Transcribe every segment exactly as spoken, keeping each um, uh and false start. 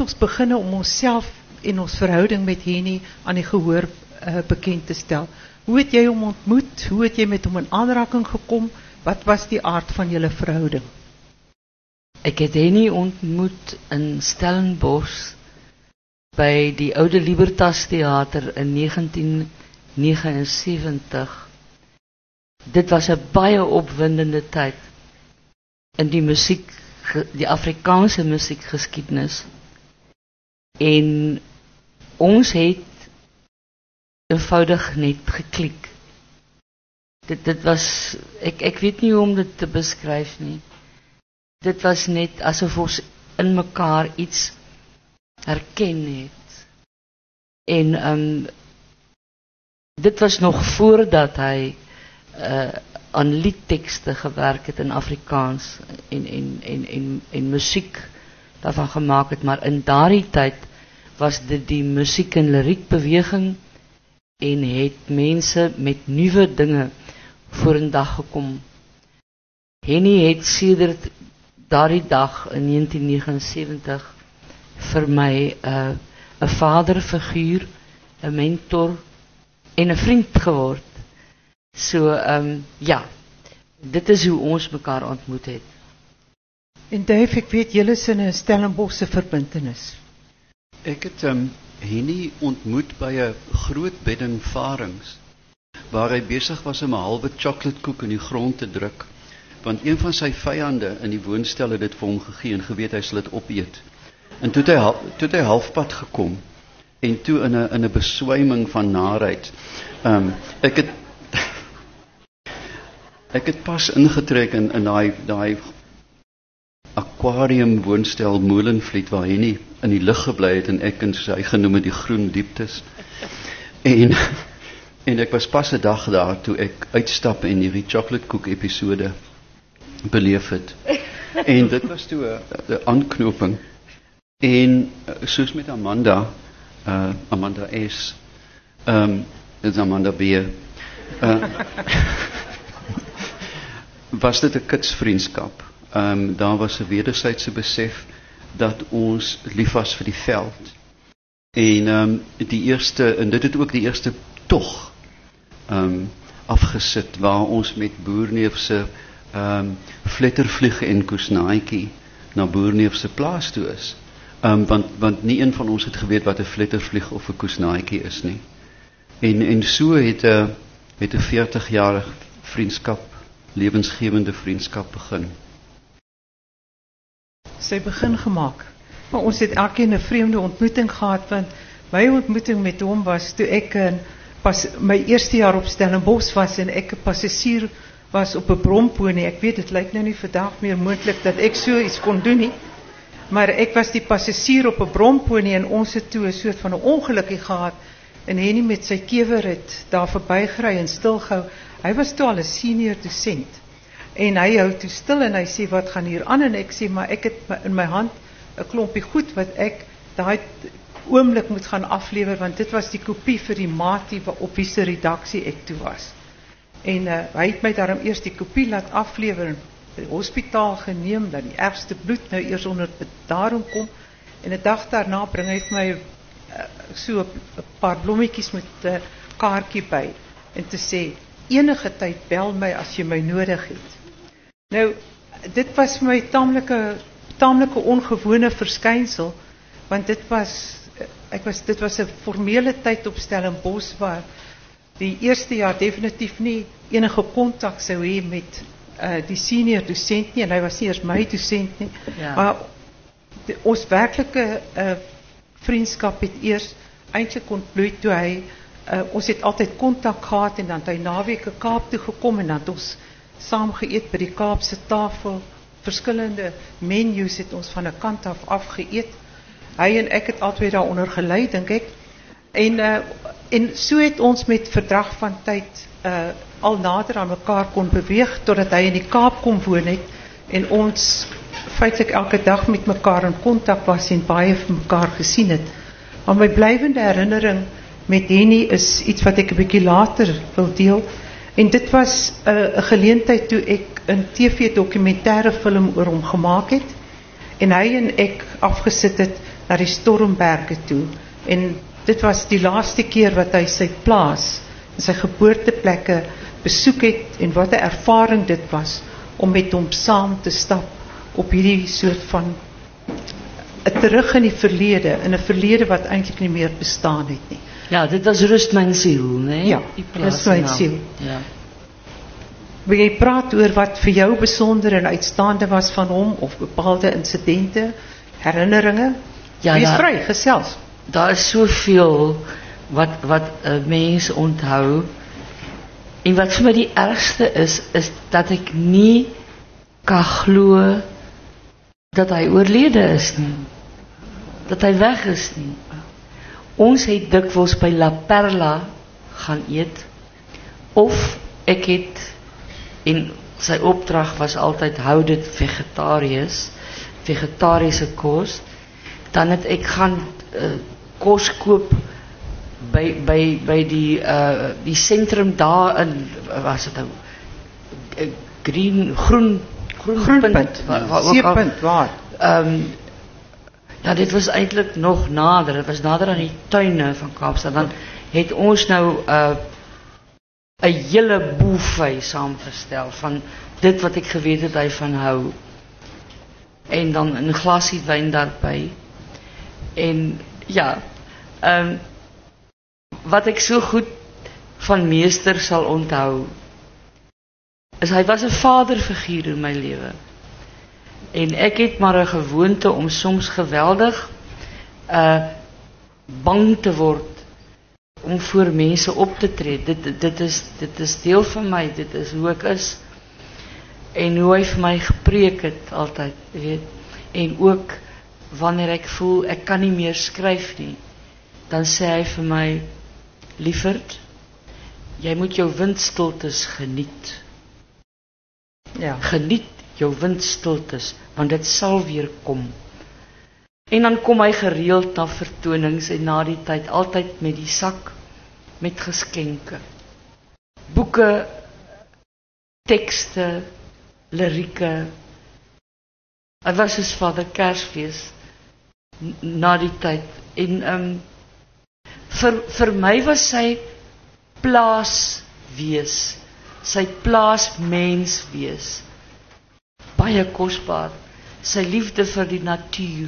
het ons begin om onsself en ons verhouding met Henny aan die gehoor uh, bekend te stel. Hoe het jy hom ontmoet? Hoe het jy met hom in aanraking gekom? Wat was die aard van julle verhouding? Ek het Henny ontmoet in Stellenbosch by die oude Libertas Theater in negentien negenenseventig. Dit was 'n baie opwindende tyd in die musiek, die Afrikaanse musiekgeskiedenis. En ons het eenvoudig net geklik. Dit, dit was, ek, ek weet nie hoe om dit te beskryf nie. Dit was net asof ons in mekaar iets herken het. En um, dit was nog voordat hy uh, aan liedtekste gewerk het in Afrikaans en, en, en, en, en muziek daarvan gemaakt het. Maar in daardie tyd was dit die muziek en liriekbeweging en het mense met nuwe dinge voor een dag gekom. Henny het sedert daardie dag in negentien negenenseventig vir my 'n uh, 'n vaderfiguur, 'n mentor en 'n vriend geword. So ehm um, ja, dit is hoe ons mekaar ontmoet het. En Dave, ek weet julle is in 'n Stellenbosse verbintenis. Ek het um, Henny ontmoet by 'n groot bedding varings waar hy besig was om 'n halwe chocoladekoek in die grond te druk, want een van sy vyande in die woonstel het dit vir hom gegee en geweet hy sal dit opeet. En toe het hy, toe het hy halfpad gekom en toe in 'n in 'n beswyming van naarheid. Um, ek het ek het pas ingetrek in in daai daai aquarium woonstel Molenvliet waar hy nie in die lug gebly het en ek en soos hy genoem het die groen dieptes. En en ek was pas 'n dag daar toe ek uitstap en hierdie chocoladekoek episode beleef het. En dit was toe 'n aanknoping. En soos met Amanda, uh, Amanda S, um, dit is Amanda B, uh, was dit 'n kitsvriendskap. Um, daar was 'n wederwysige besef dat ons lief was vir die veld. En um, die eerste, en dit het ook die eerste tog um, afgesit waar ons met Boerneef se um, vlettervlieg en koesnaaitjie na Boerneef se plaas toe is. Um, want, want nie een van ons het geweet wat 'n vlettervlieg of 'n koesnaaitjie is nie. En, en so het 'n het 'n veertig-jarige vriendskap, lewensgewende vriendskap begin. Sy begin gemaak. Maar ons het elkeen 'n vreemde ontmoeting gehad, want my ontmoeting met hom was toe ek in pas my eerste jaar op Stellenbosch was en ek 'n passasier was op 'n bromponie. Ek weet dit lyk nou nie vandag meer moontlik dat ek so iets kon doen nie. Maar ek was die passasier op 'n bromponie en ons het toe 'n soort van 'n ongelukkie gehad en Henny met sy kewer het daar verbygery en stilgehou. Hy was toe al 'n senior dosent. En hy hou toe stil en hy sê wat gaan hier aan en ek sê maar ek het in my hand 'n klompie goed wat ek daai oomblik moet gaan aflewer want dit was die kopie vir die maatie op wie se redaksie ek toe was. En uh, hy het my daarom eers die kopie laat aflewer en by die hospitaal geneem dat die ergste bloed nou eers onder daarom kom en 'n dag daarna bring hy vir my uh, so 'n paar blommetjies met 'n uh, kaartjie by en te sê enige tyd bel my as jy my nodig het. Nou dit was vir my taamlike taamlike ongewone verskynsel want dit was ek was dit was 'n formele tyd op Stellenbosch waar die eerste jaar definitief nie enige kontak sou hê met uh, die senior dosent nie en hy was nie eers my dosent nie. Ja. Maar die, ons werklike uh, vriendskap het eers eintlik ontbloei toe hy uh, ons het altyd kontak gehad en dan het hy naweke Kaap toe gekom en dan het ons saam geëet by die Kaapse tafel. Verskillende menus het ons van 'n kant af afgeëet. Hy en ek het altyd daaronder gelei dink ek. En uh, en so het ons met verdrag van tyd uh, al nader aan mekaar kon beweeg totdat hy in die Kaap kom woon het en ons feitelik elke dag met mekaar in kontak was en baie van mekaar gesien het. Maar my blywende herinnering met Henny is iets wat ek 'n bietjie later wil deel. En dit was 'n uh, geleentheid toe ek 'n T V dokumentêre film oor hom gemaak het en hy en ek afgesit het na die Stormberge toe. En dit was die laaste keer wat hy sy plaas, sy geboorteplekke besoek het en wat 'n ervaring dit was om met hom saam te stap op hierdie soort van terug in die verlede, in 'n verlede wat eintlik nie meer bestaan het nie. Ja, dit was Rust mijn ziel, nee? Ja, Rust mijn ziel. Ja. Wil jy praat oor wat vir jou besonder en uitstaande was van hom of bepaalde insidente, herinneringe? Ja, Wees daar, vry, gesels. Daar is soveel wat wat 'n uh, mens onthou. En wat vir my die ergste is, is dat ek nie kan glo dat hy oorlede is nie. Dat hy weg is nie. Ons het dikwels by La Perla gaan eet, of ek het, en sy opdrag was altyd, hou dit vegetarisch, vegetariese kos, dan het ek gaan uh, kos koop by, by, by die, uh, die centrum daar in, was het nou, green, groen, Groenpunt, Seepunt, waar? Um, ja, dit was eintlik nog nader, het was nader aan die tuine van Kaapstad, dan het ons nou 'n uh, 'n hele buffet saamgestel van dit wat ek geweet het hy van hou. En dan 'n glasie wyn daarbey. En ja, um, wat ek so goed van meester sal onthou, is hy was 'n vaderfiguur in my lewe. En ek het maar 'n gewoonte om soms geweldig uh bang te word om voor mense op te tree. Dit dit is dit is deel van my, dit is hoe ek is. En hoe hy vir my gepreek het altyd, weet. En ook wanneer ek voel ek kan nie meer skryf nie, dan sê hy vir my, lieverd, jy moet jou windstiltes geniet. Ja. Geniet jou windstiltes, want dit sal weer kom. En dan kom hy gereeld na vertonings en na die tyd altyd met die sak met geskenke. Boeke, tekste, lirieke. Hy was soos Vader Kersfees na die tyd. En um, vir, vir my was sy plaas wees, sy plaas mens wees, baie kosbaar, sy liefde vir die natuur.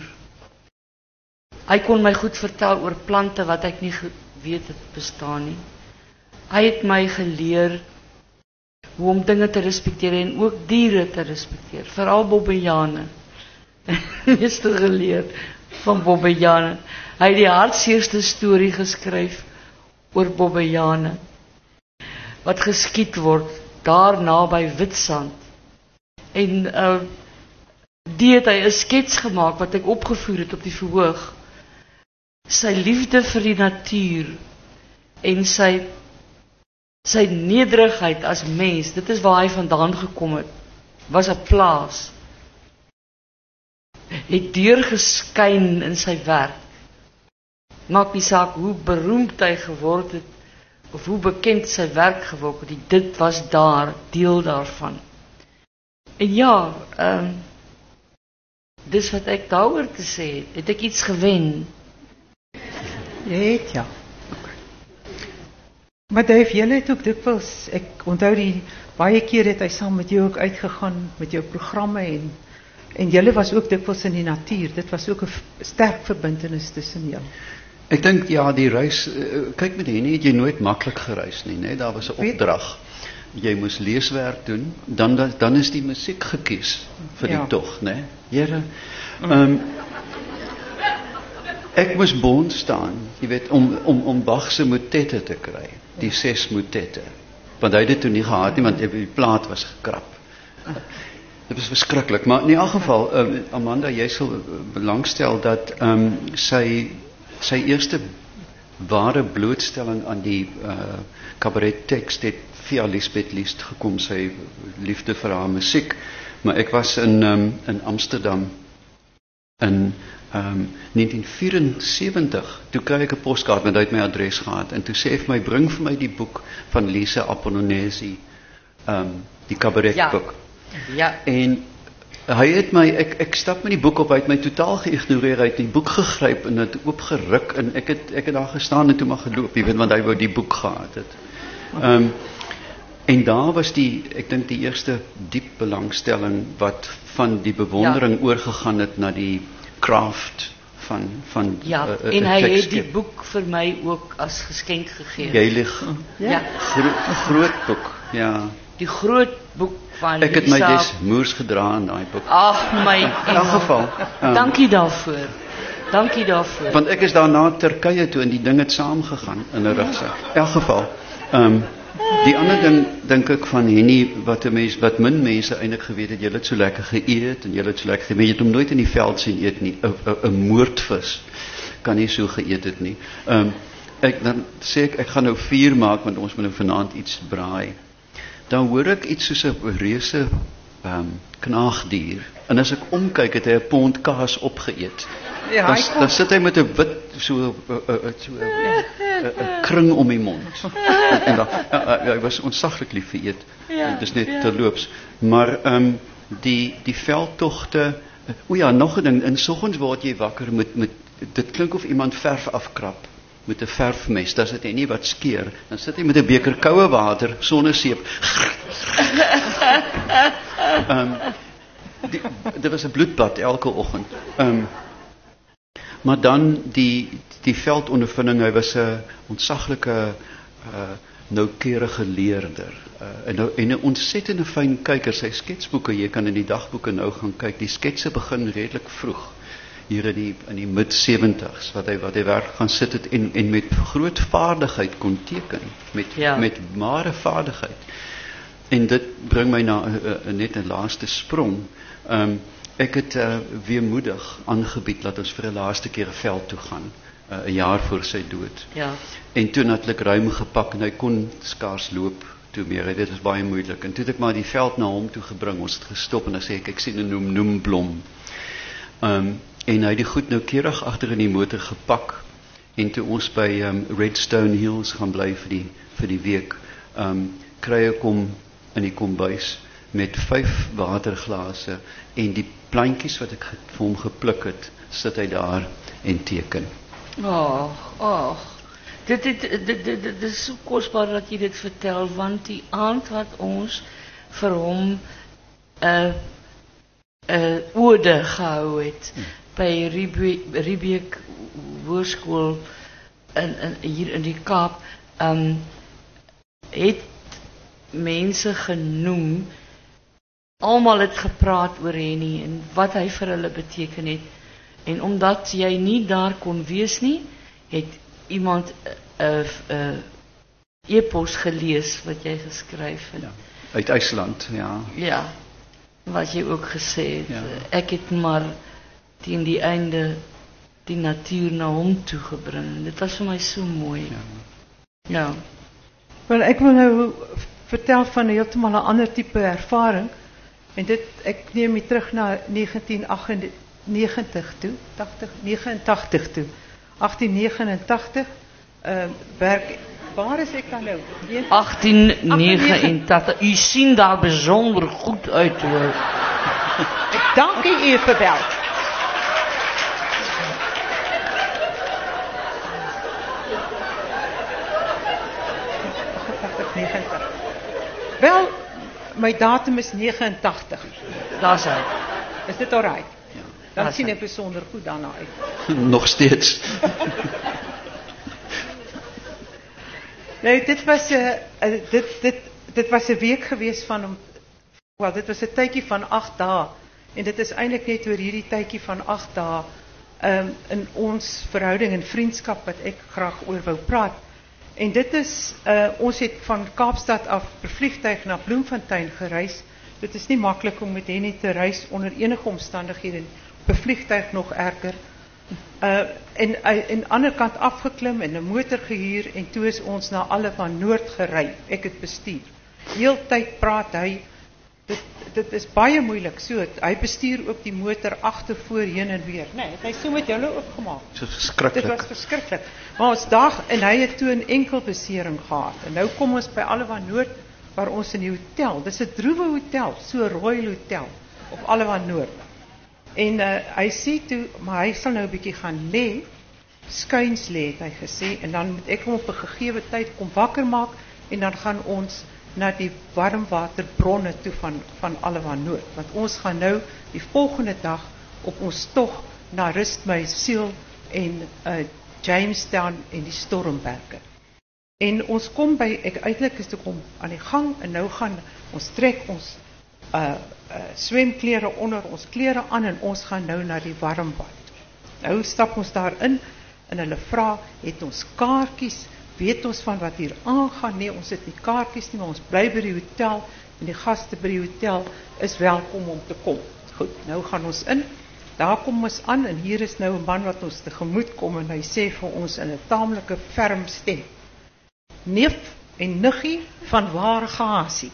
Hy kon my goed vertel oor plante wat ek nie geweet het bestaan nie. Hy het my geleer hoe om dinge te respekteer en ook diere te respekteer, veral bobbejane. Meeste geleer van bobbejane. Hy het die hartseerste storie geskryf oor bobbejane wat geskiet word daar naby Witstrand. En uh, die het hy 'n skets gemaak wat ek opgevoer het op die verhoog. Sy liefde vir die natuur en sy sy nederigheid as mens, dit is waar hy vandaan gekom het, was 'n plaas. Het deurgeskyn in sy werk. Maak nie saak hoe beroemd hy geword het of hoe bekend sy werk geword het, dit was daar, deel daarvan. En ja, um, dis wat ek daaroor te sê het, het ek iets gewen. Jy het, ja. Maar Dave, jy het ook dikwels, ek onthou die, baie keer het hy saam met jou ook uitgegaan, met jou programme, en, en julle was ook dikwels in die natuur, dit was ook 'n sterk verbintenis tussen jou. Ek dink, ja, die reis, uh, kyk met Henny, het jy nooit maklik gereis nie, nee? Daar was 'n opdrag. Jy moes leeswerk doen, dan, dan is die musiek gekies vir die ja. tog, né? Here, um, ek moes bond staan, jy weet, om, om, om Bach se motette te kry, die ja. ses motette, want hy het dit toe nie gehad nie, want die plaat was gekrap. Dit was verskriklik, maar in elk geval, uh, Amanda, jy sal belangstel dat um, sy, sy eerste ware blootstelling aan die uh, cabaret tekst het via Lisbeth Liest gekom, sy liefde vir haar musiek. Maar ek was in, um, in Amsterdam in um, negentien vierensewentig, toe kry ek 'n postkaart met uit my adres gehad, en toe sê hy vir my, bring vir my die boek van Lise Apollonesi, um, die cabaretboek. Ja. Ja. En Hy het my, ek, ek stap met die boek op, hy het my totaal geïgnoreer, hy het die boek gegryp en het oopgeruk en ek het, ek het daar gestaan en toe maar geloop, jy weet, want hy wou die boek gehad het. Um, en daar was die, ek dink die eerste diep belangstelling wat van die bewondering ja. oorgegaan het na die craft van van ja, uh, uh, en hy tekstskep. het die boek vir my ook as geskenk gegee. Jy lig. Ja. ja. Gro groot boek, ja. Die groot boek van Ek het my des moers gedra in daai boek. Ag my. In elk geval. Um, Dankie daarvoor. Dankie daarvoor. Want ek is daarna Turkye toe en die ding het saamgegaan in 'n rugsak. In elk geval. Ehm um, die ander ding dink ek van Henny wat 'n mens wat min mense eintlik geweet het, jy het so lekker geëet en jy het so lekker geweet, jy het hom nooit in die veld sien eet nie. 'n 'n 'n moordvis kan nie so geëet het nie. Ehm um, ek dan sê ek ek gaan nou vuur maak want ons moet nou vanaand iets braai. Dan hoor ek iets soos 'n reuse ehm um, knaagdier en as ek omkyk het hy 'n pond kaas opgeëet. Ja, dan, dan sit hy met 'n wit so 'n so 'n kring om die mond. En, en dan uh, uh, hy was ontsaglik lief vir eet. Ja, dis net ja. terloops. Maar ehm um, die die veldtogte, o ja, nog 'n ding, in soggens word jy wakker met met dit klink of iemand verf afkrap met 'n verfmes. Das dit nie wat skeer. Dan sit hy met 'n beker koue water, sonneseep. Ehm um, dit was 'n bloedbad elke oggend. Ehm um, maar dan die die veldondervinding, hy was 'n ontsaglike uh, noukeurige leerder uh, en nou en 'n ontsettende fyn kyker. Sy sketsboeke, jy kan in die dagboeke nou gaan kyk. Die sketse begin redelik vroeg hier in die in die mid seventies wat hy wat hy werk gaan sit het en en met groot vaardigheid kon teken met ja. met ware vaardigheid. En dit bring my na uh, uh, net 'n laaste sprong. Ehm um, ek het uh, weemoedig aangebied dat ons vir 'n laaste keer 'n veld toe gaan, 'n uh, jaar voor sy dood. Ja. En toe natuurlik ruim gepak en hy kon skaars loop toe meer. Dit was baie moeilik. En toe het ek maar die veld na hom toe gebring. Ons het gestop en dan sê ek ek sien 'n noem noemblom. Ehm um, en hy het die goed noukeurig agter in die motor gepak en toe ons by um, Redstone Hills gaan bly vir die vir die week, ehm um, kry ek hom in die kombuis met vyf waterglase en die plantjies wat ek vir hom gepluk het, sit hy daar en teken. Ag, ag. Dit dit dit dit dit is so kosbaar dat jy dit vertel, want die aand wat ons vir hom 'n uh, 'n uh, ode gehou het hmm. by Riebeek Hoërskool in, in hier in die Kaap, um, het mense genoem, almal het gepraat oor Henny en wat hy vir hulle beteken het. En omdat jy nie daar kon wees nie, het iemand 'n uh, uh, e-pos gelees wat jy geskryf het. Ja, uit IJsland, ja. Ja, wat jy ook gesê het. Ja. Ek het maar teen die einde die natuur na hom toe gebring. Dit was vir my so mooi. Ja. Ja. Wel, ek wil nou vertel van 'n heeltemal 'n ander tipe ervaring. En dit, ek neem je terug naar negentien agtennegentig toe, tachtig, negenentachtig toe. agtien negenentachtig, uh, werk, waar is ik dan nou? agtien negenentachtig, u ziet daar bijzonder goed uit hoor. Ik dank u, u verbeld. negenentachtig. Wel, mijn datum is negenentachtig. Daar is hij. Is dit alright? Ja. Dan zie ik bijzonder goed daarna uit. Nog steeds. Nee, dit was, uh, uh, dit, dit, dit was een week geweest van, um, well, dit was een tijdje van acht dagen. En dit is eigenlijk net door hierdie tijdje van acht dagen um, in ons verhouding en vriendschap wat ik graag oor wou praat. En dit is, uh, ons het van Kaapstad af per vliegtuig naar Bloemfontein gereis. Dit is niet makkelijk om met Henny te reis onder enige omstandigheden. Per vliegtuig nog erger. Uh, en uh, aan de andere kant afgeklim en een motor gehuur. En toen is ons naar alle van Noord gerei. Ik het bestuur. Heel tijd praat hij. Dit, dit is baie moeilijk. So, hij bestuur ook die motor achter, voor, heen en weer. Nee, hij is so met julle opgemaakt. Dit is verschrikkelijk. Dit was verschrikkelijk. Maar ons dag, en hij het toen een enkel besering gehad. En nou kom ons bij alle van Noord, waar ons in die hotel. Dit is een droeve hotel, so 'n royal hotel. op Allewan Noord. En uh, hy sê toe, maar hy sal nou 'n bietjie gaan lê, skuins lê het hy gesê, en dan moet ek hom op 'n gegeewe tyd kom wakker maak, en dan gaan ons na die warmwaterbronne toe van, van Allewan Noord. Want ons gaan nou die volgende dag op ons tog na Rust My Siel en uh, Jamestown en die Stormberge. En ons kom by, ek eintlik is toe kom aan die gang, en nou gaan ons trek ons uh, uh, swemklere onder ons klere aan, en ons gaan nou na die warmbad. Nou stap ons daar in, en hulle vra, het ons kaartjies, weet ons van wat hier aangaan? Nee, ons het nie kaartjies nie, maar ons bly by die hotel, en die gaste by die hotel is welkom om te kom. Goed, nou gaan ons in, daar kom ons aan, en hier is nou 'n man wat ons tegemoet kom, en hy sê vir ons in 'n taamlike ferm stem, neef en niggie van waar Gasie.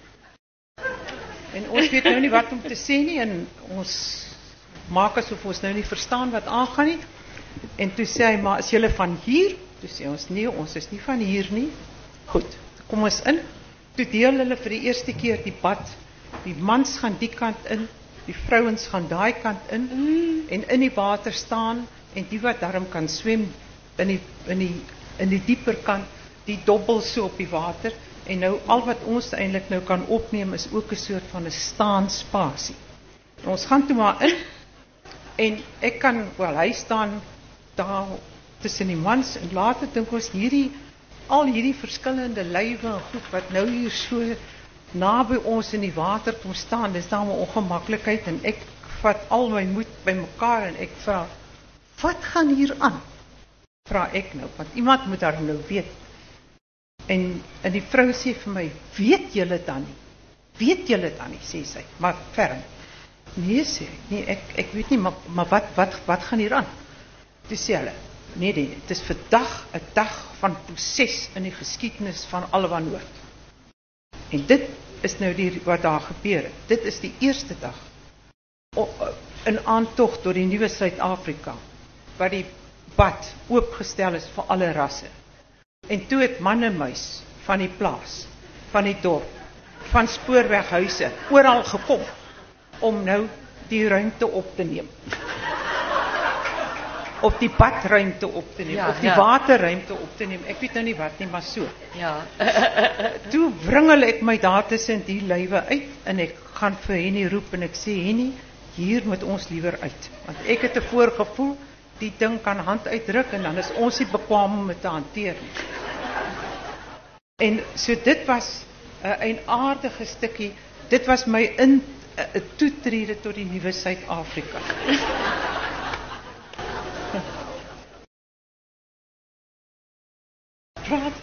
En ons weet nou nie wat om te sê nie, en ons maak asof ons nou nie verstaan wat aangaan nie. En toe sê hy, maar is julle van hier? Toe sê ons, nee, ons is nie van hier nie. Goed, kom ons in. Toe deel hulle vir die eerste keer die bad. Die mans gaan die kant in, die vrouens gaan daai kant in, mm. en in die water staan, en die wat daarom kan swem, in die, in die, in die dieper kant, die dobbel so op die water, en nou al wat ons eintlik nou kan opneem, is ook 'n soort van 'n staanspasie. Ons gaan toe maar in, en ek kan, wel, hy staan daar tussen die mans, en later dink ons hierdie, al hierdie verskillende lywe en goed, wat nou hier so naby ons in die water kom staan, dis daar 'n ongemaklikheid, en ek vat al my moed by mekaar, en ek vra, wat gaan hier aan? Vra ek nou, want iemand moet daar nou weet. En, en die vrou sê vir my, weet julle dan nie? Weet julle dan nie, sê sy, maar ferm. Nee, sê ek, nee, ek, ek weet nie, maar, maar wat, wat, wat gaan hier aan? Toe sê hulle, nee, nee, het is vandag 'n dag van proses in die geskiedenis van Allewan Noord. En dit is nou die, wat daar gebeur het. Dit is die eerste dag in aantog tot die nuwe Suid-Afrika, waar die bad oopgestel is vir alle rasse. En toe het man en muis van die plaas, van die dorp, van spoorweghuise, oral gekom, om nou die ruimte op te neem. Op die badruimte op te neem, ja, op die ja. waterruimte op te neem, ek weet nou nie wat nie, maar so. Ja. Toe wringel ek my daar tussen die lywe uit, en ek gaan vir Henny roep, en ek sê, Henny, hier moet ons liewer uit, want ek het 'n voorgevoel, die ding kan hand uitdruk, en dan is ons nie bekwam om dit te hanteer. En so dit was 'n uh, eienaardige stukkie, dit was my in 'n uh, toetrede tot die nuwe Suid-Afrika. Praat.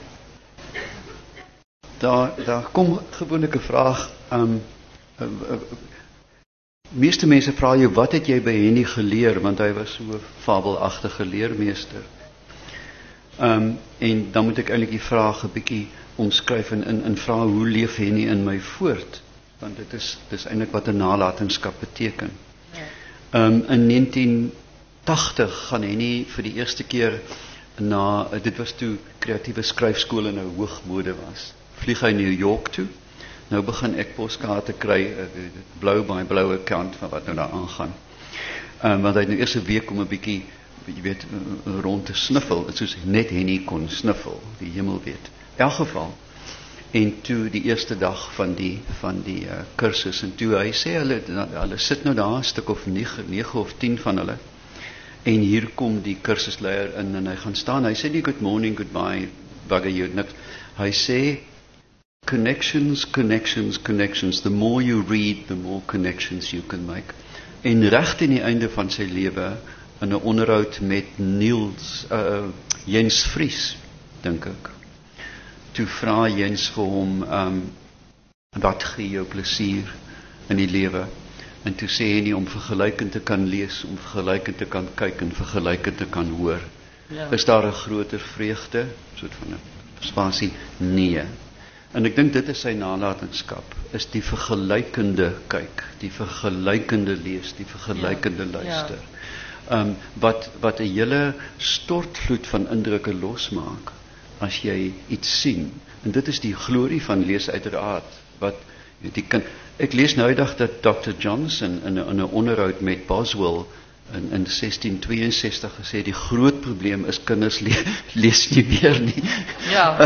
Daar, daar kom gewoonlik 'n vraag, um, uh, uh, meeste mense vra jou, wat het jy by Henny geleer, want hy was so 'n fabelagtige leermeester. Um, en dan moet ek eintlik die vraag 'n bietjie omskryf en in, in vra, hoe leef Henny in my voort? Want dit is, dit is eintlik wat 'n nalatenskap beteken. Ja. Um, in negentien tachtig gaan Henny vir die eerste keer na, dit was toe kreatiewe skryfskole nou hoogmode was, vlieg hy New York toe. Nou begin ek poskaarte kry, uh, blou by bloue kant van wat nou daar aangaan. Um, want hy het nou eers 'n week om 'n bietjie, jy weet, rond te sniffel, soos net Henny kon sniffel, die hemel weet. In elk geval, en toe die eerste dag van die, van die uh, kursus, en toe hy sê, hulle, hulle sit nou daar, 'n stuk of nege of tien van hulle, en hier kom die kursusleier in, en hy gaan staan, hy sê nie good morning, goodbye, bugger you, niks. Hy sê, connections, connections, connections, the more you read, the more connections you can make. En recht in die einde van sy lewe, in 'n onderhoud met Niels, uh, Jens Vries, dink ek. Toe vra Jens vir hom, um, wat gee jou plesier in die lewe? En toe sê hy nie, om vergelykend te kan lees, om vergelykend te kan kyk, en vergelykend te kan hoor. Ja. Is daar 'n groter vreugde? Soort van 'n spasie? Nee. En ek dink dit is sy nalatenskap, is die vergelykende kyk, die vergelykende lees, die vergelykende ja. luister. Ja. Um, wat, wat 'n hele stortvloed van indrukke losmaak, as jy iets sien. En dit is die glorie van lees uiteraard, wat die kind, Ek lees nou eendag dat dokter Johnson in 'n in 'n onderhoud met Boswell in in sestien tweeënsestig gesê die groot probleem is kinders le lees nie meer nie. Ja.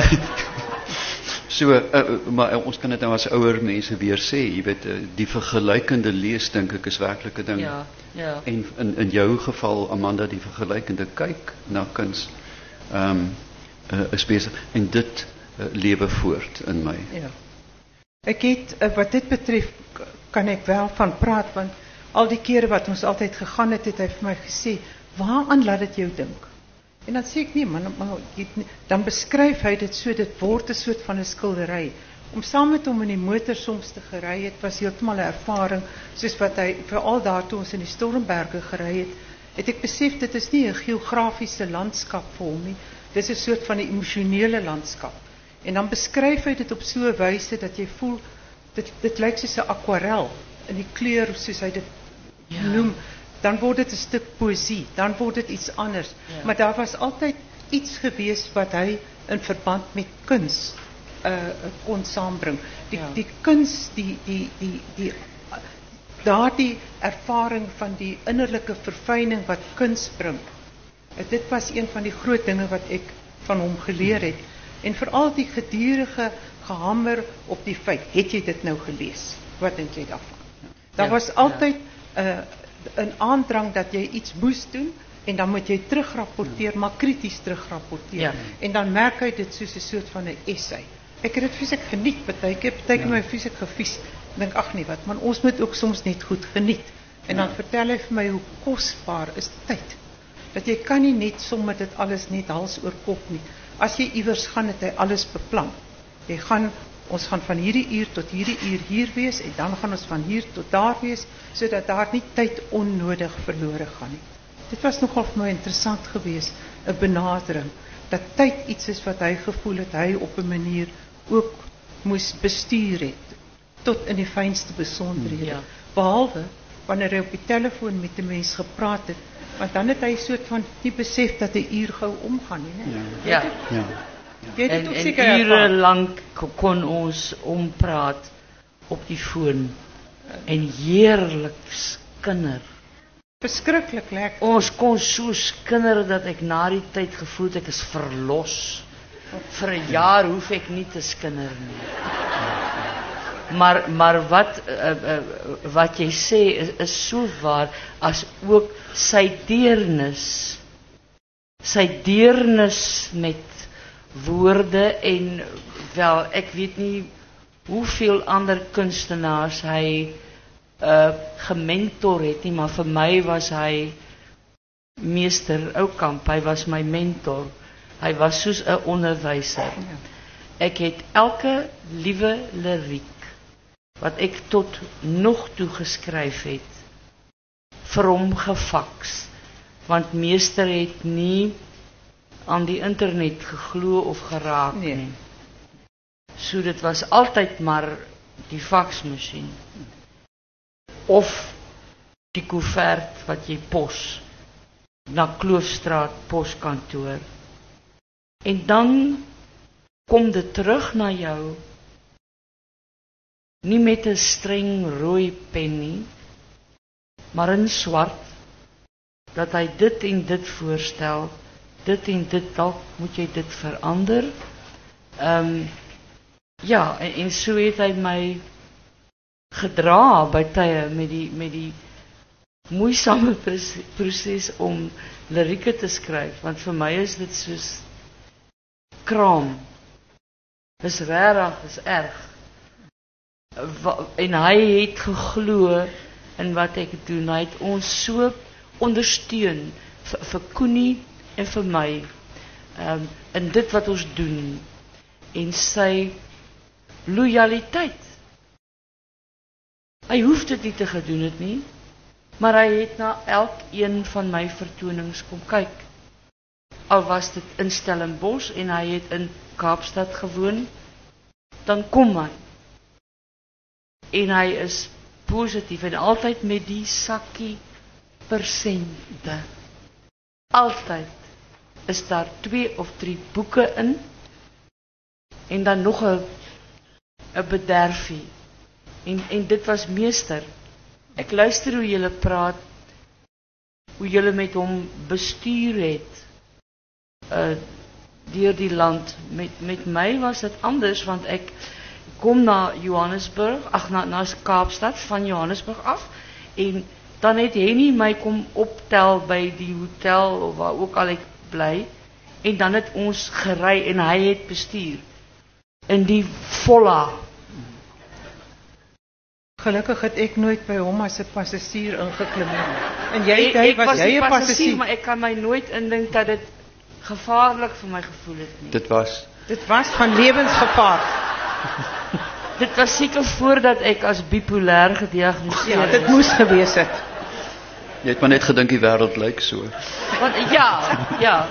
So, uh, maar uh, ons kan dit nou as ouer mense weer sê, jy weet, uh, die vergelykende lees dink ek is werklik 'n ding. Ja, ja. En in in jou geval Amanda die vergelykende kyk na kuns ehm um, uh, is besig en dit uh, lewe voort in my. Ja. Ek het uh, wat dit betref kan ek wel van praat want al die kere wat ons altyd gegaan het het hy vir my gesê, "Waaraan laat dit jou dink?" En dan sê ek nee man, maar dan beskryf hy dit so dit word 'n soort van 'n skildery. Om saam met hom in die motor soms te gery het was heeltemal 'n ervaring soos wat hy veral daar toe ons in die Stormberge gery het, het ek besef dit is nie 'n geografiese landskap vir hom nie. Dis 'n soort van 'n emosionele landskap. En dan beskryf hy dit op so 'n wyse dat jy voel dit dit lyk soos 'n akwarel in die kleur soos hy dit ja. noem. Dan word dit 'n stuk poësie, dan word dit iets anders. Ja. Maar daar was altyd iets gewees wat hy in verband met kuns uh, kon saambring. Die ja. die kuns, die die die die daardie ervaring van die innerlike verfyning wat kuns bring. Dit was een van die groot dinge wat ek van hom geleer het. En veral die gedurende gehamer op die feit, het jy dit nou gelees? Wat dink jy daarvan? Daar ja. was altyd 'n uh, 'n aandrang dat jy iets moes doen en dan moet jy terugrapporteer, ja. maar krities terugrapporteer. Ja. En dan merk hy dit soos 'n soort van 'n essay. Ek het dit fisiek geniet, partykeer, partykeer ja. my fisiek gevies. Ek dink ag nee, wat, man ons moet ook soms net goed geniet. En ja. dan vertel hy vir my hoe kosbaar is tyd. Dat jy kan nie net sommer dit alles net hals oor kop nie. As jy iewers gaan het hy alles beplan. Jy gaan Ons gaan van hierdie uur tot hierdie uur hier wees en dan gaan ons van hier tot daar wees sodat daar nie tyd onnodig verlore gaan nie. Dit was nogal vir my interessant geweest, 'n benadering dat tyd iets is wat hy gevoel het hy op 'n manier ook moes bestuur het tot in die fynste besonderhede. Ja. Behalwe wanneer hy op die telefoon met 'n mens gepraat het, want dan het hy 'n soort van nie besef dat 'n uur gou omgaan nie, né? Ja. Ja. ja. En, en ure lang kon ons ompraat op die foon en heerlik skinder. Verskriklik lekker. Ons kon so skinder dat ek na die tyd gevoel het ek is verlos. Vir 'n jaar hoef ek nie te skinder nie. Maar maar wat uh, uh, wat jy sê is, is so waar as ook sy deernis. Sy deernis met woorde en wel ek weet nie hoeveel ander kunstenaars hy uh, gementor het nie, maar vir my was hy meester Oukamp, hy was my mentor. Hy was soos 'n onderwyser. Ek het elke liewe liriek wat ek tot nog toe geskryf het vir hom gefaks, want meester het nie aan die internet geglo of geraak nee. nie. So dit was altyd maar die faksmasjien. Of die koevert wat jy pos na Kloofstraat poskantoor. En dan kom dit terug na jou nie met 'n streng rooi pen nie, maar in swart dat hy dit en dit voorstel. Dit en dit, dalk moet jy dit verander. Ehm um, ja, en, en so het hy my gedra by tye met die met die moeisame proses om lirieke te skryf, want vir my is dit soos kraam. Dis regtig, dis erg. Wa, en hy het geglo in wat ek doen. Hy het ons so ondersteun vir, vir Koenie en vir my um, in dit wat ons doen en sy loyaliteit. Hy hoef dit nie te gedoen het nie, maar hy het na elkeen van my vertonings kom kyk. Al was dit in Stellenbosch en hy het in Kaapstad gewoon, dan kom hy. En hy is positief en altyd met die sakkie persente. Altyd is daar twee of drie boeke in en dan nog 'n 'n bederfie En, en dit was meester. Ek luister hoe julle praat, hoe julle met hom bestuur het, uh, deur die land. Met, met my was dit anders, want ek kom na Johannesburg, ag na, na Kaapstad, van Johannesburg af, en dan het Henny my kom optel by die hotel, of waar ook al ek bly, en dan het ons gery, en hy het bestuur, in die volla. Gelukkig het ek nooit by hom as 'n passasier ingeklim nie. En jy, Ek, jy ek was, was jy die 'n passasier, passasier. maar ek kan my nooit indink dat dit gevaarlik vir my gevoel het nie. Dit was Dit was van lewensgevaar. Dit was seker voordat ek as bipolêr gediagnoseer Ja, is. dit moes gewees het. Jy het maar net gedink die wêreld lyk so. Want ja, ja.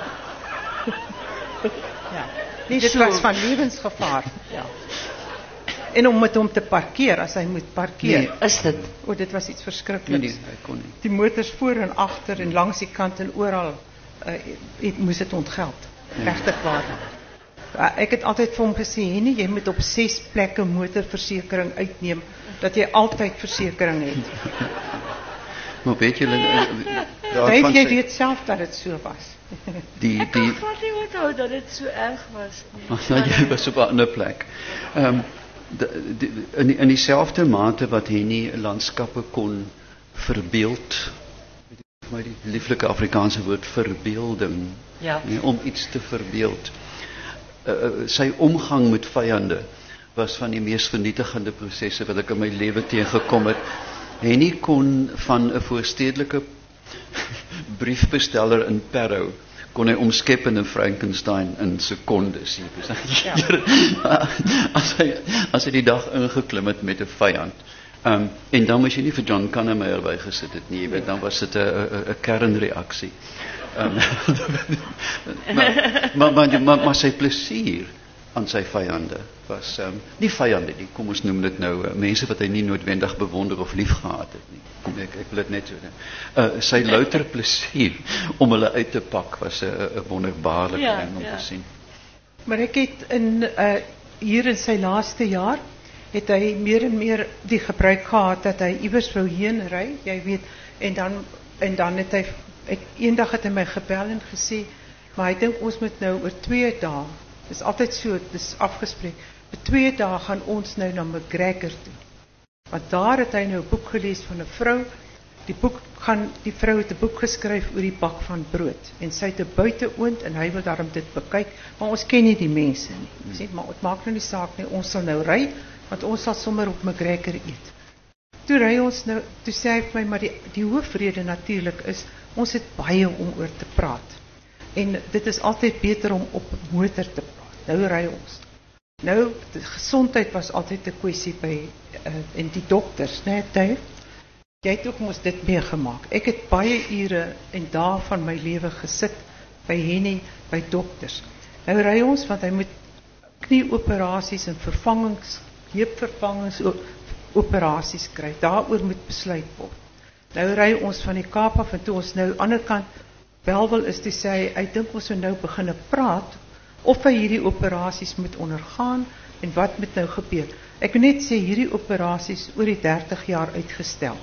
Ja. Nee, dit So. was van lewensgevaar. Ja. En om met hom te parkeer, as hy moet parkeer. Nee. Is dit? O, dit was iets Nee, verskrikliks. nee, hy kon nie. Die motors voor en agter en langs die kant en oral, uh, het moes dit ontgeld. Regtig waar. Uh, ek het altyd vir hom gesê, Henny, jy moet op ses plekke motorversekering uitneem, dat jy altyd versekering het. Maar weet julle, Dave, jy sy- weet self dat dit so was. die Ek kan die glad nie onthou dat dit so erg was nie. nou, jy was op 'n ander plek. Ehm um, de, de, in die, in dieselfde mate wat Henny landskappe kon verbeeld, weet jy vir my die lieflike Afrikaanse woord verbeelding, Ja. nee, om iets te verbeeld. Uh, uh, sy omgang met vyande was van die mees vernietigende prosesse wat ek in my lewe teëgekom het. Henny kon van 'n voorstedelike briefbesteller in Parow kon hy omskep in 'n Frankenstein in sekondes. Ja. as hy as hy die dag ingeklim het met 'n vyand. Um, en dan moes jy nie vir John Kannemeyer bygesit het nie, jy weet, dan was dit 'n 'n 'n kernreaksie. Um, maar, maar, maar, maar, maar sy plesier aan sy vyande was um, nie vyande nie, kom ons noem dit nou uh, mense wat hy nie noodwendig bewonder of lief gehad het nie. Kom ek ek wil dit net so doen. Uh, sy louter plesier om hulle uit te pak was 'n uh, 'n wonderbaarlike Ja, ding om ja. te sien. Maar ek het in uh, hier in sy laaste jaar het hy meer en meer die gebruik gehad dat hy iewers wou heen ry, jy weet, en dan en dan het hy ek eendag het hy my gebel en gesê, maar hy dink ons moet nou oor twee dae. Dis altyd so, dis afgespreek. Vir twee dae gaan ons nou na McGregor toe. Want daar het hy nou 'n boek gelees van 'n vrou. Die boek gaan die vrou het 'n boek geskryf oor die bak van brood en sy het 'n buiteoond en hy wil daarom dit bekyk, maar ons ken nie die mense nie. Sien, maar dit maak nou nie saak nie. Ons sal nou ry want ons sal sommer op McGregor eet. Toe ry ons nou, toe sê hy vir my, maar die die hoofrede natuurlik is ons het baie om oor te praat. En dit is altyd beter om op motor te praat. Nou ry ons. Nou die gesondheid was altyd 'n kwessie by uh, en die dokters, né, nee, Dave? Jy het ook mos dit meegemaak. Ek het baie ure en dae van my lewe gesit by Henny, by dokters. Nou ry ons want hy moet knieoperasies en vervangings, heupvervangings operasies kry. Daaroor moet besluit word. Nou ry ons van die Kaap af en toe ons nou aan die ander kant Welwel is toe sê hy, hy dink ons moet nou begin praat of hy hierdie operasies moet ondergaan en wat moet nou gebeur. Ek wil net sê hierdie operasies oor die dertig jaar uitgestel.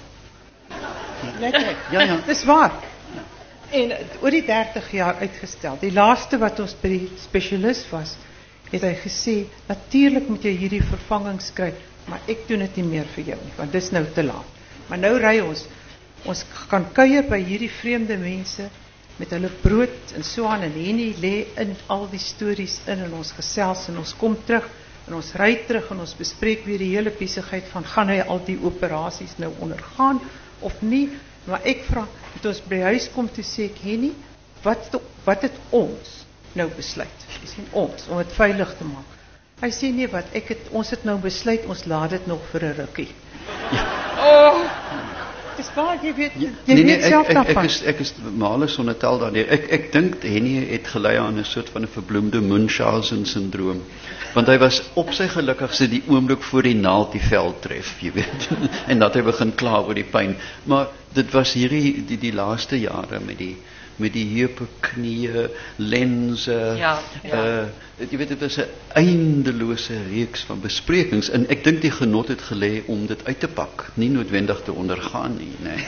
Net net. Ja, ja. Dis waar. En oor die dertig jaar uitgestel. Die laaste wat ons by die spesialis was, het hy gesê, natuurlik moet jy hierdie vervangings kry, maar ek doen dit nie meer vir jou nie, want dis nou te laat. Maar nou ry ons, ons kan kuier by hierdie vreemde mense, met hulle brood en so aan, en Henny lê in al die stories in, en ons gesels, en ons kom terug, en ons ry terug, en ons bespreek weer die hele besigheid van, gaan hy al die operasies nou ondergaan, of nie, maar ek vraag, het ons by huis kom, toe sê ek, Henny, wat, wat het ons nou besluit? Dis nie ons, om het veilig te maak. Hy sê, nee wat, ek het, ons het nou besluit, ons laat dit nog vir 'n rukkie. Ja. Oh, dis waar, jy weet, jy nee, nee, weet self ek, ek, ek daarvan. is, ek is male sonder tel daardeur. Ek, ek dink Henny het gelei aan 'n soort van 'n verbloemde Munchausen syndroom. Want hy was op sy gelukkigste die oomblik voor die naald die vel tref, jy weet. En dat hy begin kla oor die pyn. Maar dit was hierdie die, die laaste jare met die met die heupe, knieë, lense. Ja, ja. Uh, jy weet dit is 'n eindelose reeks van besprekings en ek dink die genot het gelê om dit uit te pak, nie noodwendig te ondergaan nie, nee.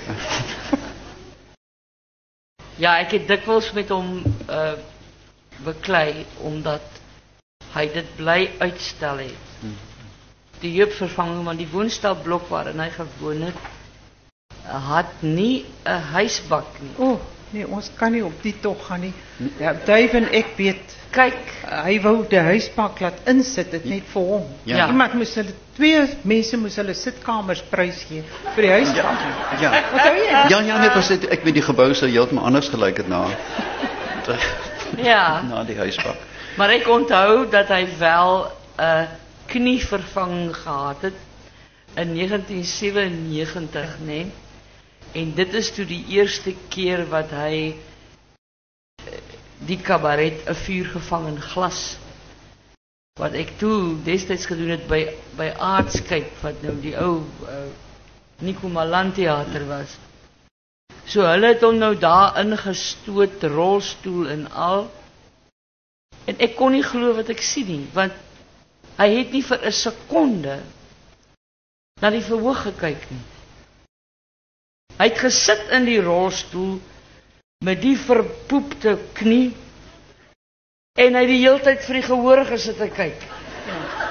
Ja, ek het dikwels met hom uh, beklei omdat hy dit bly uitstel het. Hmm. Die heupvervanging van die woonstelblok waarin hy gewoon het, had nie 'n huisbak nie. O, oh, nee, ons kan nie op die tog gaan nie. Ja, Dave en ek weet, kyk, hy wou die huisbak laat insit, dit net vir hom. Ja. Iemand moes hulle twee mense moes hulle sitkamers prys gee vir die huisbak. Ja. Ja. Onthou jy? Ja, ja, net was dit ek weet die gebou sou heeltemal anders gelyk het na. Ja. Na die huisbak. Maar ek onthou dat hy wel 'n uh, knievervanging gehad het in negentien sewennegentig, né? En dit is toe die eerste keer wat hy die kabaret 'n vuur gevang in glas. Wat ek toe destyds gedoen het by by Aardskyk wat nou die ou uh, Nico Malan teater was. So hulle het hom nou daar ingestoot, rolstoel en al. En ek kon nie glo wat ek sien nie, want hy het nie vir 'n sekonde na die verhoog gekyk nie. Hy het gesit in die rolstoel met die verpoepte knie en hy het die hele tyd vir die gehoor gesit te kyk. Ja.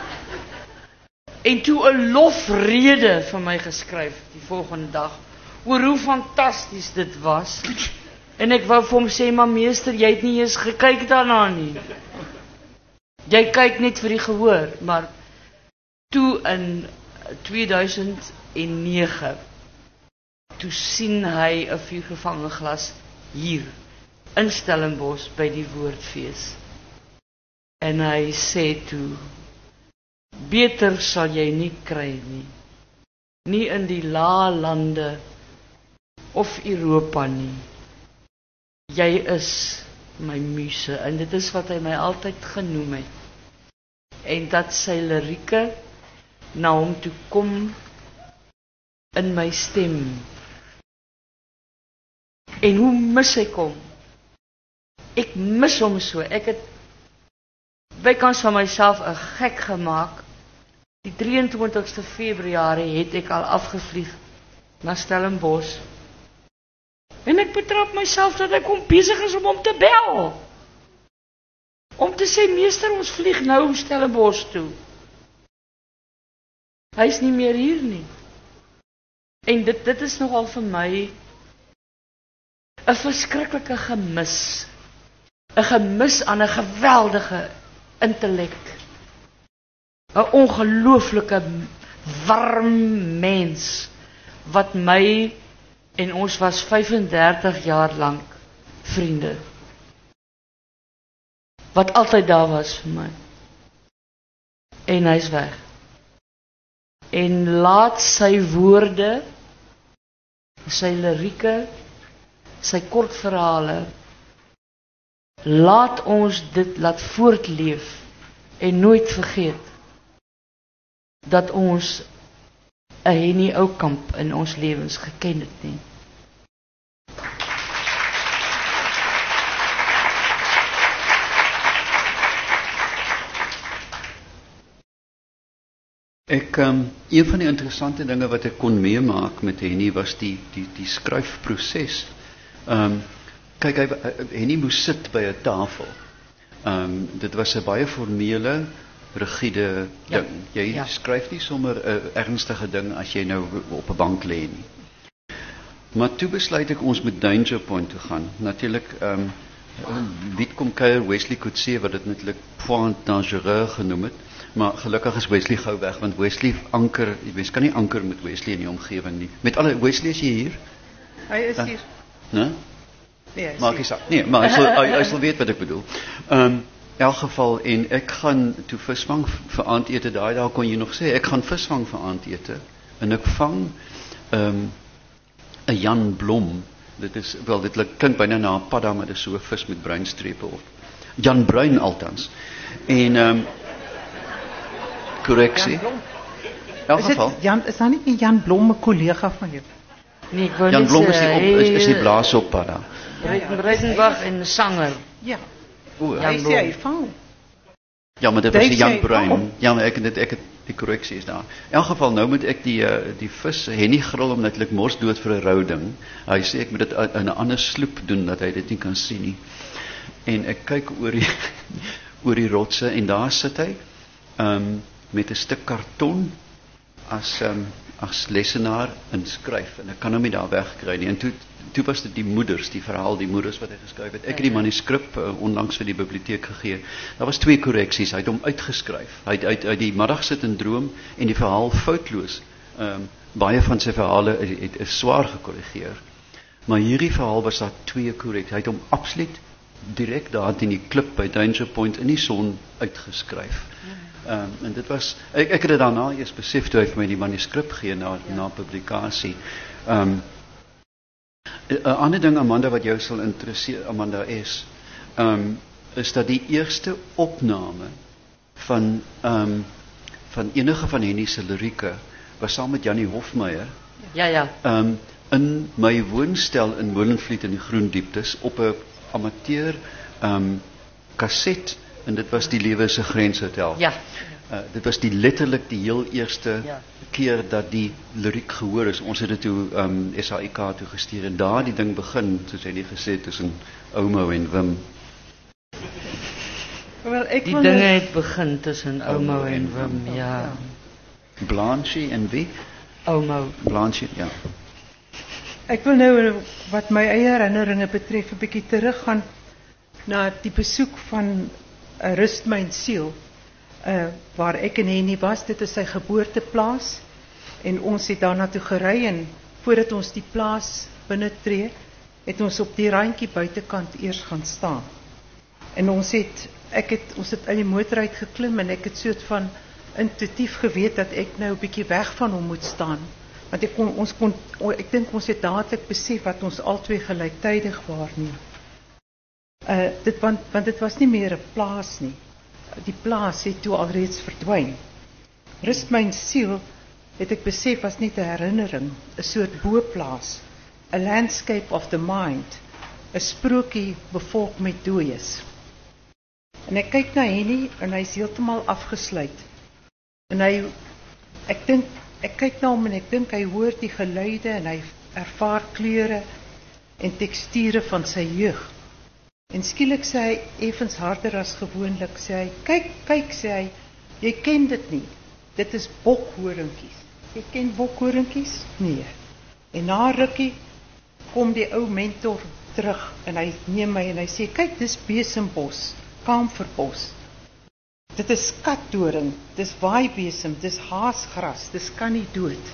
En toe 'n lofrede vir my geskryf die volgende dag oor hoe fantasties dit was. En ek wou vir hom sê, maar meester, jy het nie eens gekyk daarna nie. Jy kyk net vir die gehoor, maar toe in tweeduisend nege, toe sien hy 'n vuurgevange glas hier in Stellenbosch by die Woordfees. En hy sê toe, beter sal jy nie kry nie. Nie in die lae lande of Europa nie. Jy is my muse, en dit is wat hy my altyd genoem het. En dat sy lirieke na hom toe kom in my stem. En hoe mis ek hom? Ek mis hom so. Ek het bykans van myself 'n gek gemaak. Die drieëntwintigste Februarie het ek al afgevlieg na Stellenbosch. En ek betrap myself dat ek hom besig is om hom te bel. Om te sê, meester, ons vlieg nou Stellenbosch toe. Hy is nie meer hier nie. En dit, dit is nogal vir my 'n verskriklike gemis. 'n Gemis aan 'n geweldige intellek. 'n Ongelooflike warm mens wat my, en ons was vyfendertig jaar lank vriende, wat altyd daar was vir my. En hy's weg. En laat sy woorde, sy lirieke, sy kortverhale, laat ons dit laat voortleef en nooit vergeet dat ons 'n Henny Oukamp in ons lewens geken het nie. Ek um, een van die interessante dinge wat ek kon meemaak met Henny was die die die skryfproses. Ehm um, kyk hy Henny moes sit by 'n tafel. Ehm um, dit was 'n baie formele, rigiede Ja. ding. Jy Ja. skryf nie sommer 'n ernstige ding as jy nou op 'n bank lê nie. Maar toe besluit ek ons moet Danger Point toe gaan. Natuurlik ehm um, wie kom kuier Wesley Coetzee wat dit netlik Point Dangereux genoem het. Maar gelukkig is Wesley gou weg, want Wesley anker, jy mens kan nie anker met Wesley in die omgewing nie. Met alle, Wesley is jy hier? Hy is Ja. hier. Nee? Nee, hy is Maak hier. nie saak. Nee, maar hy sal, hy, hy sal weet wat ek bedoel. Ehm um, in elk geval, en ek gaan toe visvang vir aandete, daai daar kon jy nog sê, ek gaan visvang vir aandete, en ek vang ehm um, 'n Jan Blom. Dit is, wel, dit klink byna na 'n padda, maar dit is so 'n vis met bruin strepe op. Jan Bruin althans. En ehm um, korreksie. Jan Blom. In elk Is dit geval. Jan, is daar nie 'n Jan Blom 'n kollega van jou? Nee, ek wou Jan net Blom sê, is die, op, is, is die blaas op pad daar. Breiten- Breitenbach en sanger. Ja, O, Jan hy sê Blom. hy vang. ja, maar dit was Dave die Jan sê, Bruin. oh. Ja, maar ek het ek het die korreksie is daar. In elk geval nou moet ek die uh, die vis Henny grill omdat ek mors dood vir 'n rou ding. Hy sê ek moet dit in 'n ander sloep doen dat hy dit nie kan sien nie. En ek kyk oor die oor die rotse en daar sit hy um, met 'n stuk karton as um, as lesenaar inskryf en ek kan hom nie daar wegkry nie. En toe toe was dit die moeders, die verhaal die moeders wat hy geskryf het. Ek het die manuskrip uh, onlangs vir die biblioteek gegee. Daar was twee korreksies. Hy het hom uitgeskryf. Hy het uit uit die middag sit en droom en die verhaal foutloos. Ehm um, baie van sy verhale het, het, is swaar gekorrigeer. Maar hierdie verhaal was daar twee korreksies. Hy het hom absoluut direk daar teen die klip by Danger Point in die son uitgeskryf. Ehm um, en dit was ek ek het dit daarna eers besef toe hy vir my die manuskrip gee na ja. na publikasie. Ehm um, 'n ander ding Amanda wat jou sal interesseer Amanda is ehm um, is dat die eerste opname van ehm um, van enige van Henny se lirieke was saam met Jannie Hofmeyer. Ja, ja. Ehm um, in my woonstel in Molenvliet in die Groen Dieptes op 'n amateur ehm um, kaset en dit was die Lewe se Grenshotel. Ja. Uh, dit was die letterlik die heel eerste Ja. keer dat die liriek gehoor is. Ons het dit toe um, S A I K toe gestuur en daar die ding begin, soos hy net gesê het, tussen Oumo en Wim. Wel, ek Die wil dinge nou- het begin tussen Oumo en Wim, ja. Blanche en wie? Oumo. Blanche, ja. Ek wil nou wat my eie herinneringe betref 'n bietjie teruggaan na die besoek van uh, Rust my siel uh, waar ek en Henny was. Dit is sy geboorteplaas en ons het daarna toe gery en voordat ons die plaas binne tree, het ons op die randjie buitekant eers gaan staan. En ons het ek het ons het uit die motor uit geklim en ek het soort van intuïtief geweet dat ek nou 'n bietjie weg van hom moet staan. Want ek kon ons kon ek dink ons het dadelik besef wat ons albei gelyktydig waarneem. Uh dit want want dit was nie meer 'n plaas nie. Die plaas het toe alreeds verdwyn. Rust my siel het ek besef was net 'n herinnering, 'n soort boplaas, 'n landscape of the mind, 'n sprokie bevolk met dooies. En ek kyk na Henny en hy's heeltemal afgesluit. En hy ek dink ek kyk na hom en ek dink hy hoor die geluide en hy ervaar kleure en teksture van sy jeug. En skielik sê hy effens harder as gewoonlik, sê hy, kyk, kyk, sê hy, jy ken dit nie. Dit is bokhorinkies. Jy ken bokhorinkies? Nee. En na rukkie kom die ou mentor terug en hy neem my en hy sê, kyk, dis besembos, kamferbos. Dit is katdoring, dis waaibesem, dis haasgras, dis kan nie dood.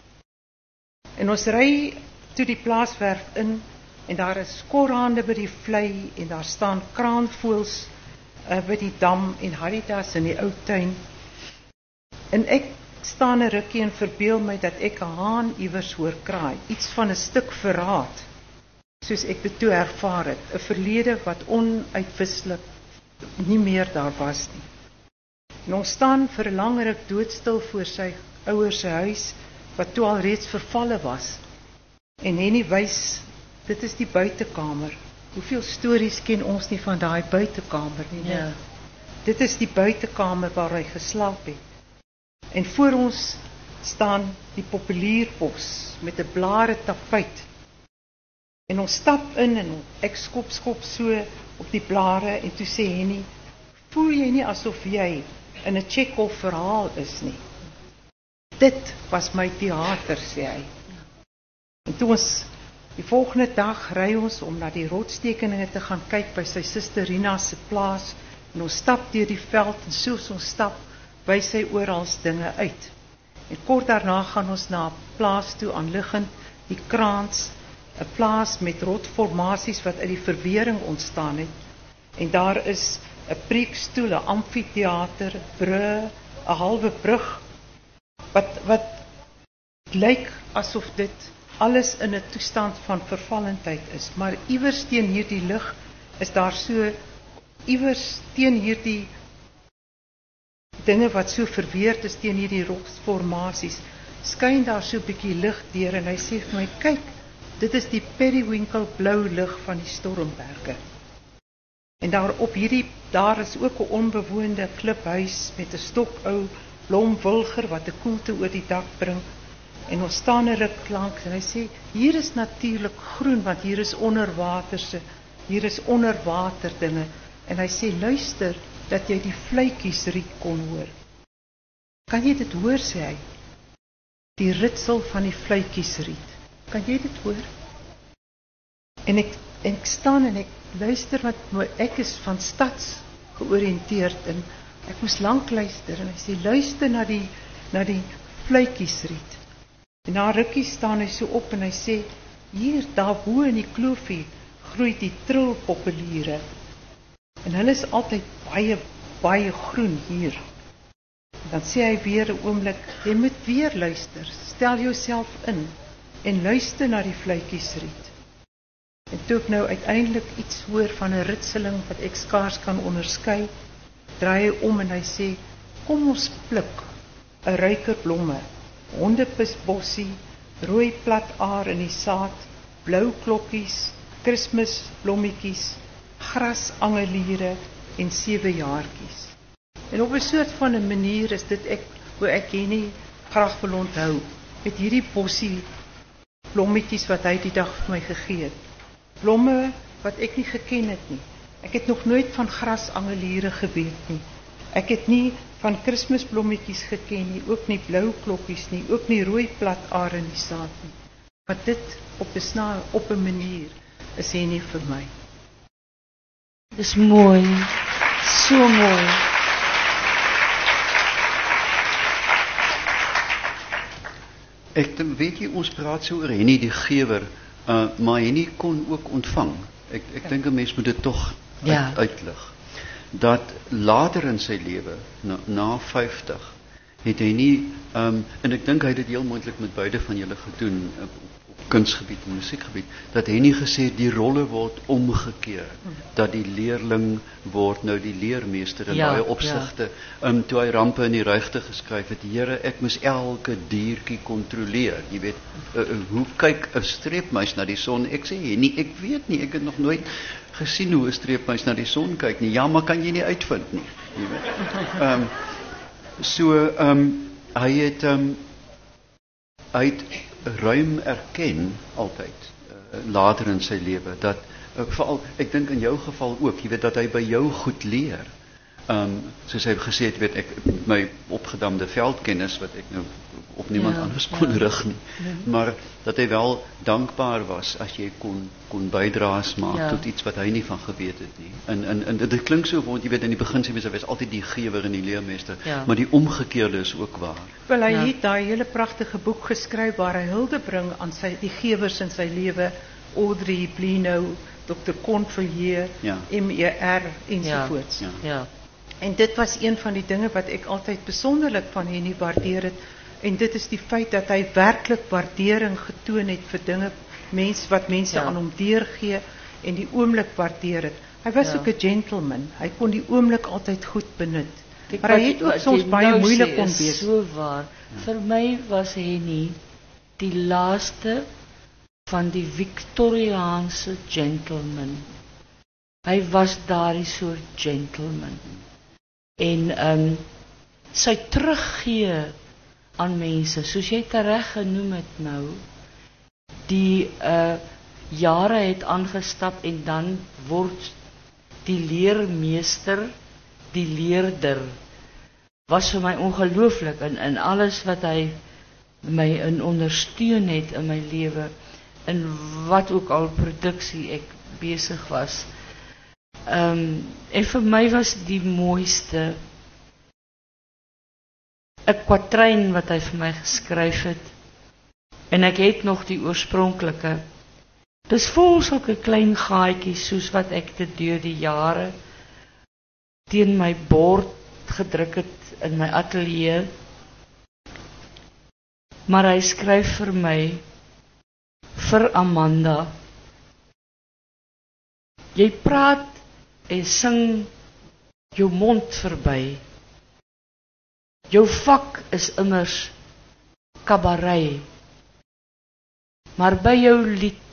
En ons ry toe die plaaswerf in en daar is skorhande by die vlei en daar staan kraanvoëls uh, by die dam en haritas in die ou tuin. En ek staan 'n rukkie en verbeel my dat ek 'n haan iewers hoor kraai, iets van 'n stuk verraad, soos ek dit toe ervaar het, 'n verlede wat onuitwislik nie meer daar was nie. En ons staan vir 'n lang ruk doodstil voor sy ouers se huis wat toe al reeds vervalle was. En Henny wys, dit is die buitekamer. Hoeveel stories ken ons nie van daai buitekamer nie? Ja. Dit is die buitekamer waar hy geslaap het. En voor ons staan die populierbos met 'n blare tapuit. En ons stap in en ek skop skop so op die blare en toe sê Henny, voel jy nie asof jy in 'n Chekhov verhaal is nie? Dit was my teater, sê hy. En toe ons die volgende dag ry ons om na die rotstekeninge te gaan kyk by sy suster Rina se plaas en ons stap deur die veld en soos ons stap, wys hy oral dinge uit. En kort daarna gaan ons na 'n plaas toe aanliggend, die Kraans, 'n plaas met rotformasies wat uit die verwering ontstaan het. En daar is 'n preekstoel, 'n amfitheater, brûe, 'n halwe brug wat wat lyk asof dit alles in 'n toestand van vervallendheid is, maar iewers teen hierdie lig is daar so iewers teen hierdie dinge wat so verweerd is teen hierdie rotsformasies, skyn daar so 'n bietjie lig deur en hy sê vir my, kyk, dit is die periwinkle blou lig van die Stormberge. En daar op hierdie, daar is ook 'n onbewoonde kliphuis met 'n stokou blomwilger wat 'n koelte oor die dak bring. En ons staan 'n ruk lank en hy sê, hier is natuurlik groen, want hier is onderwaterse, hier is onderwater dinge. En hy sê, luister, dat jy die vletjies riet kon hoor. Kan jy dit hoor, sê hy? Die ritsel van die vletjies riet. Kan jy dit hoor? En ek, en ek staan en ek luister, want ek is van stads georiënteerd en ek moes lank luister en hy sê, luister na die, na die vletjies riet. En na rukkie staan hy so op en hy sê, hier, daar bo in die kloofie, groei die trilpopuliere. En hulle is altyd baie, baie groen hier. En dan sê hy weer 'n oomblik, jy moet weer luister, stel jouself in, en luister na die vletjies riet. En toe ek nou uiteindelik iets hoor van 'n ritseling, wat ek skaars kan onderskei, draai hy om en hy sê, kom ons pluk, 'n ruiker blomme, hondepisbossie, rooi plataar in die saad, blou klokkies, Kersmisblommetjies, grasangeliere en sewejaartjies. En op 'n soort van 'n manier is dit ek hoe ek hierdie graag wil onthou, met hierdie bossie blommetjies wat hy die dag vir my gegee het. Blomme wat ek nie geken het nie. Ek het nog nooit van grasangeliere geweet nie. Ek het nie van Kersmisblommetjies geken nie, ook nie blou klokkies nie, ook nie rooi plataar in die saad nie. Maar dit op 'n sna op 'n manier is hy nie vir my. Dis mooi, so mooi. Ek weet jy, ons praat so oor Henny die gewer, uh, maar Henny kon ook ontvang. Ek, ek dink 'n mens moet dit tog Ja. uit, uitlig. Dat later in sy lewe, na, na vyftig, het hy nie, um, en ek dink hy het dit heel moontlik met beide van julle gedoen, op, op kunsgebied en musiekgebied, dat hy nie gesê het, die rolle word omgekeer, dat die leerling word nou die leermeester in Ja, baie opsigte. Ja. Um, toe hy Rampe in die Ruigte geskryf het, Here, ek moes elke diertjie kontroleer. Jy weet, uh, uh, hoe kyk 'n streepmuis na die son? Ek sê, nee, ek weet nie, ek het nog nooit gesien hoe 'n streepmuis na die son kyk nie. Ja, maar kan jy nie uitvind nie. Jy weet. Um, so, um, hy het, um, hy het ruim erken, altyd, uh, later in sy lewe, dat, uh, veral, ek dink in jou geval ook, jy weet, dat hy by jou goed leer. Um, soos hy gesê het, weet ek, my opgedamde veldkennis, wat ek nou op niemand Ja, anders kon ja. rig nie, maar dat hy wel dankbaar was as jy kon, kon bydraes maak Ja. tot iets wat hy nie van geweet het nie. En, en, en dit klink so, want jy weet, in die begin sê mense, hy was altyd die gewer en die leermeester, Ja. maar die omgekeerde is ook waar. Wel, hy Ja. het daai hele pragtige boek geskryf waar hy hulde bring aan sy die gewers in sy lewe, Audrey Blino, dokter Convillier, Ja. M E R ensovoorts. Ja. Ja. En dit was een van die dinge wat ek altyd besonderlik van Henny waardeer het. En dit is die feit dat hy werklik waardering getoon het vir dinge, mens wat mense Ja. aan hom deurgee en die oomblik waardeer het. Hy was Ja. ook 'n gentleman. Hy kon die oomblik altyd goed benut. Kijk, maar hy wat het jy- ook wat soms jy baie nou moeilik sê kon is wees. So waar. Vir my was Henny die laaste van die Victoriaanse gentleman. Hy was daardie soort gentleman. En um, sy teruggee aan mense, soos jy tereg genoem het nou, die uh, jare het aangestap en dan word die leermeester die leerder, was vir my ongelooflik in, in alles wat hy my in ondersteun het in my lewe, in wat ook al produksie ek besig was. Um, en vir my was die mooiste 'n kwatryn wat hy vir my geskryf het. En ek het nog die oorspronklike. Dis vol sulke klein gaatjies soos wat ek dit deur die jare teen my bord gedruk het in my ateljee. Maar hy skryf vir my, vir Amanda. Jy praat en sing jou mond verby. Jou vak is immers kabarei. Maar by jou lied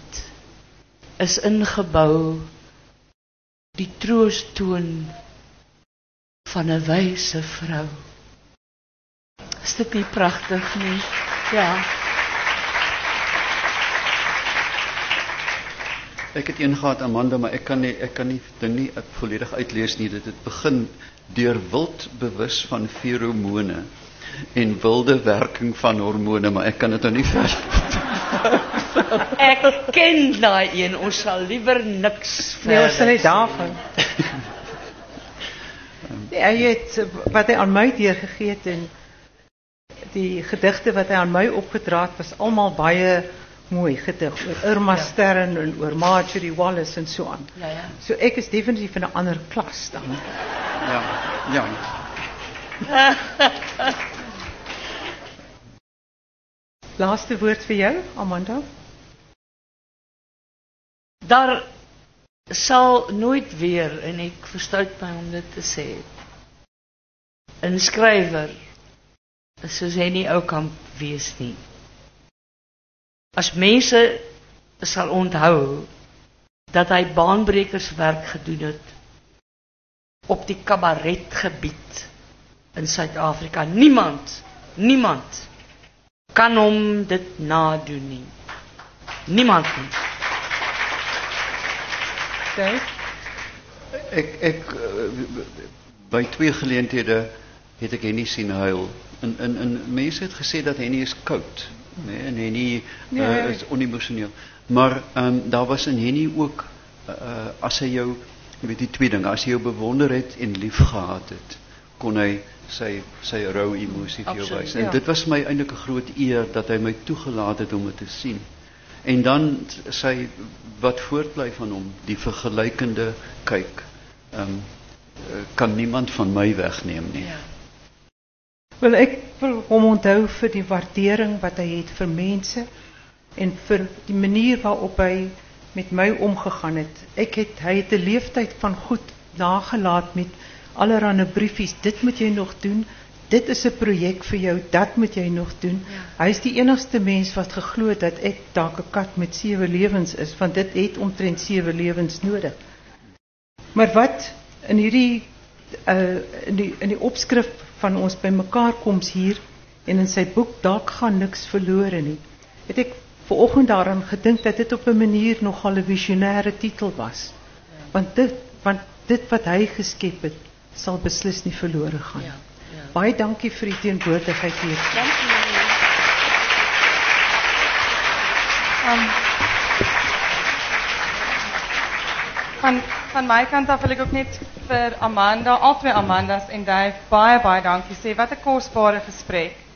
is ingebou die troostoon van 'n wyse vrou. Is dit nie pragtig nie? Ja. Ek het een gehad, Amanda, maar ek kan nie ek kan nie dit nie volledig uitlees nie. Dit het begin deur wild bewus van feromone en wilde werking van hormone, maar ek kan dit nou nie ver. Ek ken daai een, ons sal liewer niks verder. Nee, ons sal net daarvan. Ja, hy het wat hy aan my deurgegee het en die gedigte wat hy aan my opgedra het was almal baie mooi gedig oor Irma ja. Stern en oor Marjorie Wallace en so aan. Ja, ja. So ek is definitief in 'n ander klas dan. Ja, ja. Laaste woord vir jou, Amanda? Daar sal nooit weer, en ek verstout my om dit te sê, 'n skrywer soos Henny Oukamp wees nie. As mense sal onthou dat hy baanbrekerswerk gedoen het op die kabaretgebied in Suid-Afrika. Niemand, niemand kan hom dit nadoen nie. Niemand nie. Dave? Ek ek by twee geleenthede het ek Henny sien huil. En en en mense het gesê dat Henny is koud, nee, en Henny nee. uh, is onemosioneel. Maar ehm um, daar was in Henny ook uh, as hy jou, jy weet die twee dinge, as hy jou bewonder het en lief gehad het, kon hy sy sy rou emosie vir jou wys. En ja. dit was my eintlik 'n groot eer dat hy my toegelaat het om dit te sien. En dan sy wat voortbly van hom, die vergelykende kyk, ehm um, kan niemand van my wegneem nie. Ja. Wel, ek wil hom onthou vir die waardering wat hy het vir mense en vir die manier waarop hy met my omgegaan het. Ek het hy het 'n leeftyd van goed nagelaat met allerlei briefies. Dit moet jy nog doen. Dit is 'n projek vir jou. Dat moet jy nog doen. Ja. Hy is die enigste mens wat geglo het dat ek dalk 'n kat met sewe lewens is, want dit het omtrent sewe lewens nodig. Maar wat in hierdie uh, in die in die opskrif van ons bymekaar koms hier en in sy boek Dalk gaan niks verlore nie, het ek vanoggend daaraan gedink dat dit op 'n manier nogal 'n visionêre titel was. Ja. Want dit want dit wat hy geskep het sal beslis nie verlore gaan. Ja, ja. Baie dankie vir die teenwoordigheid hier. Dankie. Um, van van my kant af wil ek ook net vir Amanda, al twee Amandas en Dave baie baie dankie sê. Wat 'n kosbare gesprek.